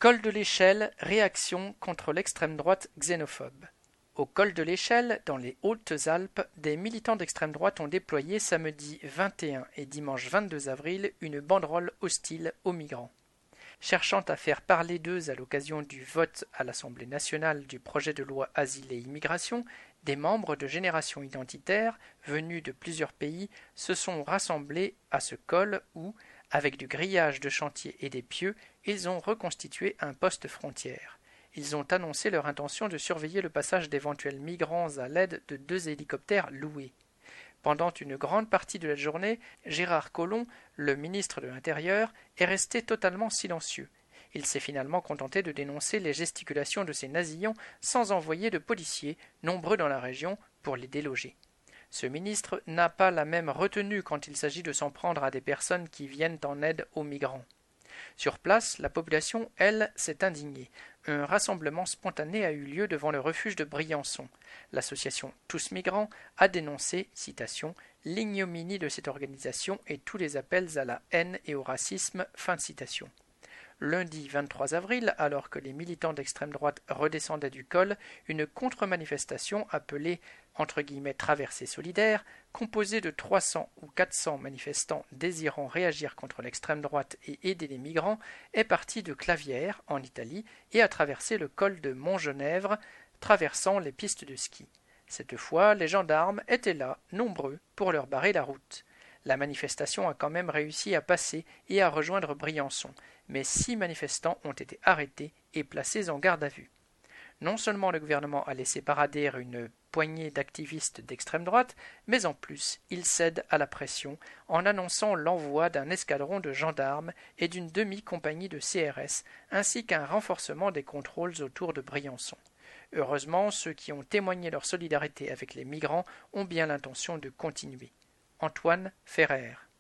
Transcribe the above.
Col de l'Échelle, réaction contre l'extrême droite xénophobe. Au col de l'Échelle, dans les Hautes-Alpes, des militants d'extrême droite ont déployé samedi 21 et dimanche 22 avril une banderole hostile aux migrants. Cherchant à faire parler d'eux à l'occasion du vote à l'Assemblée nationale du projet de loi Asile et Immigration, des membres de Génération Identitaire, venus de plusieurs pays, se sont rassemblés à ce col où, avec du grillage de chantier et des pieux, ils ont reconstitué un poste frontière. Ils ont annoncé leur intention de surveiller le passage d'éventuels migrants à l'aide de 2 hélicoptères loués. Pendant une grande partie de la journée, Gérard Collomb, le ministre de l'Intérieur, est resté totalement silencieux. Il s'est finalement contenté de dénoncer les gesticulations de ces nasillons sans envoyer de policiers, nombreux dans la région, pour les déloger. Ce ministre n'a pas la même retenue quand il s'agit de s'en prendre à des personnes qui viennent en aide aux migrants. Sur place, la population, elle, s'est indignée. Un rassemblement spontané a eu lieu devant le refuge de Briançon. L'association Tous Migrants a dénoncé, citation, « l'ignominie de cette organisation et tous les appels à la haine et au racisme ». Fin de citation. Lundi 23 avril, alors que les militants d'extrême droite redescendaient du col, une contre-manifestation appelée entre guillemets traversée solidaire, composée de 300 ou 400 manifestants désirant réagir contre l'extrême droite et aider les migrants, est partie de Clavières, en Italie, et a traversé le col de Montgenèvre, traversant les pistes de ski. Cette fois, les gendarmes étaient là, nombreux, pour leur barrer la route. La manifestation a quand même réussi à passer et à rejoindre Briançon, mais 6 manifestants ont été arrêtés et placés en garde à vue. Non seulement le gouvernement a laissé parader une poignée d'activistes d'extrême droite, mais en plus, il cède à la pression en annonçant l'envoi d'un escadron de gendarmes et d'une demi-compagnie de CRS, ainsi qu'un renforcement des contrôles autour de Briançon. Heureusement, ceux qui ont témoigné leur solidarité avec les migrants ont bien l'intention de continuer. Antoine Ferrer.